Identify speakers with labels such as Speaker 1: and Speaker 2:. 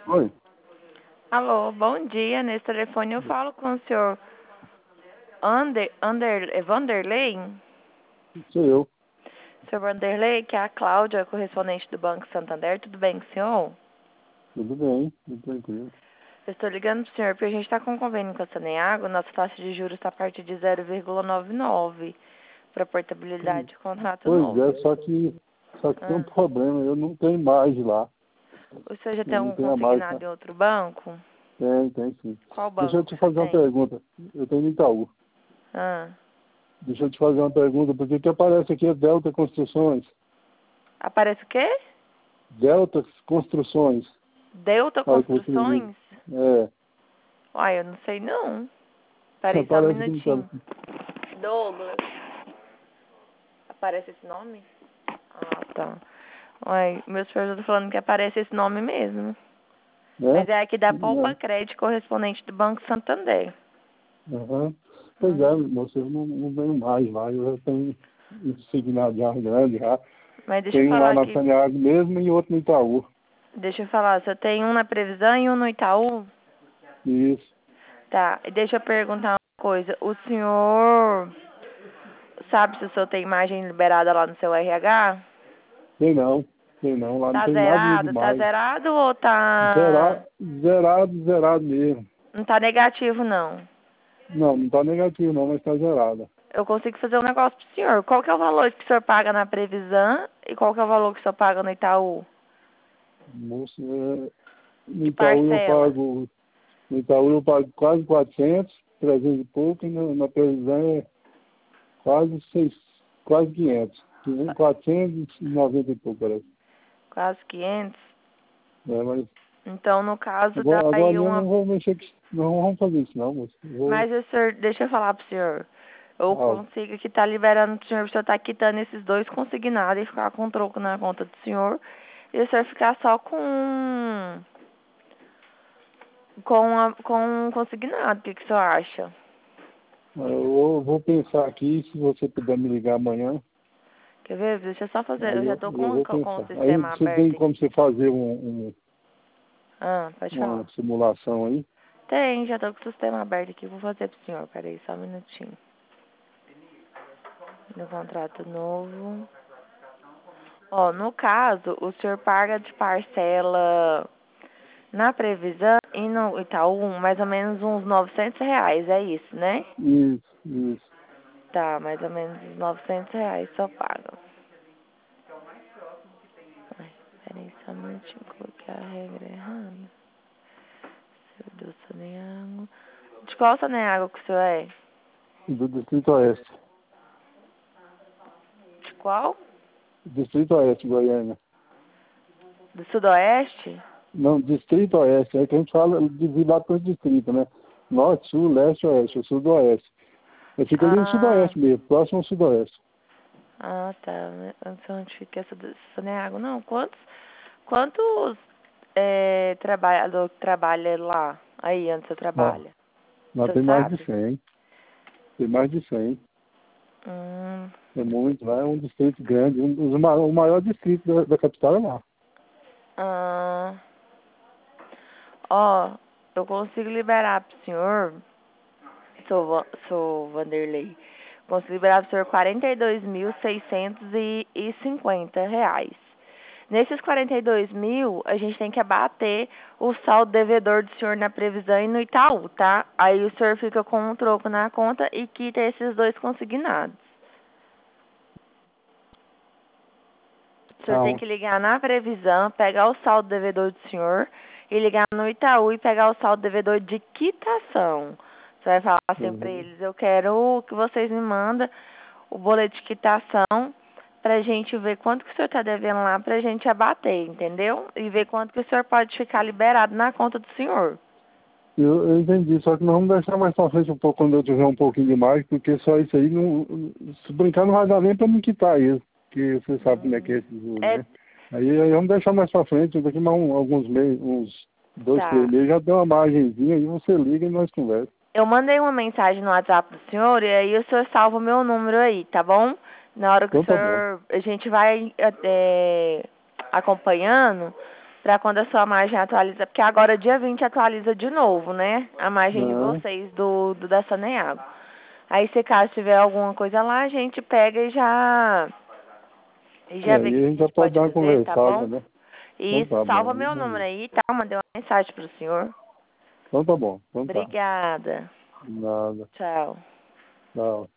Speaker 1: Oi,
Speaker 2: Alô, bom dia. Nesse telefone eu falo com o senhor Vanderlei.
Speaker 1: sou eu.
Speaker 2: Senhor Vanderlei, que é a Cláudia, correspondente do Banco Santander. Tudo bem com o senhor?
Speaker 1: Tudo bem, tudo tranquilo.
Speaker 2: Eu estou ligando para o senhor porque a gente está com um convênio com a Saneago. Nossa taxa de juros está a partir de 0,99 para portabilidade de contrato
Speaker 1: Pois
Speaker 2: novo.
Speaker 1: é, só que tem um
Speaker 2: Ah,
Speaker 1: problema, eu não tenho mais lá.
Speaker 2: o senhor já
Speaker 1: Eu
Speaker 2: tem
Speaker 1: não
Speaker 2: um
Speaker 1: tenho mais.
Speaker 2: consignado em outro banco?
Speaker 1: Tem sim.
Speaker 2: Qual
Speaker 1: Deixa eu
Speaker 2: banco
Speaker 1: te
Speaker 2: você
Speaker 1: fazer uma
Speaker 2: tem?
Speaker 1: pergunta. Eu tenho no Itaú.
Speaker 2: Ah,
Speaker 1: Deixa eu te fazer uma pergunta, porque o que aparece aqui é Delta Construções.
Speaker 2: aparece o quê?
Speaker 1: Delta Construções.
Speaker 2: Delta
Speaker 1: Olha que você liga.
Speaker 2: Construções?
Speaker 1: É,
Speaker 2: Uai, eu não sei não. Peraí, só um
Speaker 1: aparece aqui no
Speaker 2: minutinho.
Speaker 1: telefone.
Speaker 2: Douglas. Aparece esse nome? Ah, tá. Uai, meus filhos estão falando que aparece esse nome mesmo.
Speaker 1: Né?
Speaker 2: Mas é aqui da Poupa Crédito, correspondente do Banco Santander.
Speaker 1: Uhum. Pois é,
Speaker 2: Uhum.
Speaker 1: moço, eu não venho mais lá. Eu já tenho signado já grande já.
Speaker 2: Mas deixa eu
Speaker 1: Tem um lá
Speaker 2: falar
Speaker 1: na
Speaker 2: aqui.
Speaker 1: Saneago mesmo e outro no Itaú.
Speaker 2: Deixa eu falar. Você tem um na Previsão e um no Itaú?
Speaker 1: Isso.
Speaker 2: Tá. E deixa eu perguntar uma coisa. O senhor sabe se o senhor tem imagem liberada lá no seu RH?
Speaker 1: Tem não. Tem não. Lá não
Speaker 2: Tá
Speaker 1: tem nada
Speaker 2: zerado? Tá
Speaker 1: demais.
Speaker 2: zerado ou tá...
Speaker 1: Zerado mesmo.
Speaker 2: Não tá negativo, não?
Speaker 1: Não tá negativo não, mas tá zerada.
Speaker 2: Eu consigo fazer um negócio pro senhor. Qual que é o valor que o senhor paga na Previsão e qual que é o valor que o senhor paga no Itaú?
Speaker 1: Moço, no
Speaker 2: De
Speaker 1: Itaú eu
Speaker 2: parcela.
Speaker 1: pago. No Itaú eu pago quase 400 300 e pouco, e na previsão é quase 6, quase 500. 490 e pouco, parece.
Speaker 2: Quase 500.
Speaker 1: Mas
Speaker 2: Então, no caso, dá
Speaker 1: agora
Speaker 2: aí
Speaker 1: eu
Speaker 2: uma...
Speaker 1: não vou mexer com isso. Não vamos fazer isso não, moço.
Speaker 2: Mas o senhor, deixa eu falar pro senhor. Eu
Speaker 1: Ah,
Speaker 2: consigo que tá liberando pro senhor tá quitando esses dois consignados e ficar com troco na conta do senhor. E o senhor ficar só com um consignado. O que que o senhor acha?
Speaker 1: eu vou pensar aqui, se você puder me ligar amanhã.
Speaker 2: Quer ver? Deixa eu só fazer. Eu
Speaker 1: Aí
Speaker 2: já
Speaker 1: eu,
Speaker 2: tô
Speaker 1: eu vou
Speaker 2: com o
Speaker 1: pensar. Aí
Speaker 2: sistema
Speaker 1: você tem
Speaker 2: aberto
Speaker 1: como
Speaker 2: aqui.
Speaker 1: você fazer
Speaker 2: Ah, pode
Speaker 1: uma
Speaker 2: falar.
Speaker 1: simulação aí?
Speaker 2: Tem, já tô com o sistema aberto aqui. Vou fazer pro senhor. Peraí, só um minutinho. No contrato novo. Ó, no caso, o senhor paga de parcela na Previsão e no Itaú mais ou menos uns R$ 900. É isso, né?
Speaker 1: Isso.
Speaker 2: Tá, mais ou menos uns R$ 900 só paga. Ai, peraí, só um minutinho. Coloquei a regra errada. Seu Deus, Saneago. De qual Saneago que o senhor é?
Speaker 1: Do Distrito Oeste.
Speaker 2: De qual?
Speaker 1: Distrito Oeste, Goiânia.
Speaker 2: Do Sudoeste?
Speaker 1: Não, Distrito Oeste. É que a gente fala de lá para o distrito, né? Norte, Sul, Leste, Oeste. O Sudoeste. Eu fico ali no
Speaker 2: Ah,
Speaker 1: Sudoeste mesmo, próximo ao Sudoeste.
Speaker 2: tá. Eu não sei onde fica essa do Saneago, não. Quantos trabalhador que trabalha lá, aí onde você
Speaker 1: Ó,
Speaker 2: trabalha?
Speaker 1: lá
Speaker 2: Você
Speaker 1: tem mais de
Speaker 2: sabe?
Speaker 1: 100. Tem mais de 100.
Speaker 2: Hum,
Speaker 1: É muito. Lá é um distrito grande. O maior distrito da capital é lá.
Speaker 2: ah, ó, eu consigo liberar pro senhor, sou Vanderlei, consigo liberar pro senhor R$ 42.650. Nesses 42.000, a gente tem que abater o saldo devedor do senhor na Previsão e no Itaú, tá? Aí o senhor fica com um troco na conta e quita esses dois consignados. O senhor tem
Speaker 1: Tá,
Speaker 2: que ligar na Previsão, pegar o saldo devedor do senhor e ligar no Itaú e pegar o saldo devedor de quitação. Você vai falar assim pra
Speaker 1: uhum.
Speaker 2: eles, eu quero que vocês me mandem o boletim de quitação pra gente ver quanto que o senhor tá devendo lá pra gente abater, entendeu? E ver quanto que o senhor pode ficar liberado na conta do senhor.
Speaker 1: Eu entendi, só que nós vamos deixar mais pra frente um pouco quando eu tiver um pouquinho de mais, porque só isso aí, não, se brincar, não vai dar nem pra me quitar isso, porque você sabe como é que é esses juros,
Speaker 2: É,
Speaker 1: né? Aí vamos deixar mais pra frente, daqui mais alguns meses, uns 2, 3
Speaker 2: tá.
Speaker 1: meses, já deu uma margenzinha, aí você liga e nós conversamos.
Speaker 2: Eu mandei uma mensagem no WhatsApp do senhor e aí o senhor salva o meu número aí, tá bom? Na hora que o
Speaker 1: Então tá bom.
Speaker 2: senhor... A gente vai acompanhando Pra quando a sua margem atualiza, porque agora dia 20 atualiza de novo, né? A margem de vocês do da Saneago. Aí se caso tiver alguma coisa lá, a gente pega e já vê o que
Speaker 1: E a
Speaker 2: a
Speaker 1: gente já
Speaker 2: gente
Speaker 1: pode
Speaker 2: pode
Speaker 1: dar uma
Speaker 2: fazer, tá
Speaker 1: conversada,
Speaker 2: bom?
Speaker 1: né? Então
Speaker 2: Isso,
Speaker 1: tá bom.
Speaker 2: salva meu número aí, tá? Mandei uma mensagem pro senhor.
Speaker 1: Então tá bom. Então tá.
Speaker 2: Obrigada.
Speaker 1: Nada.
Speaker 2: Tchau.
Speaker 1: Tchau.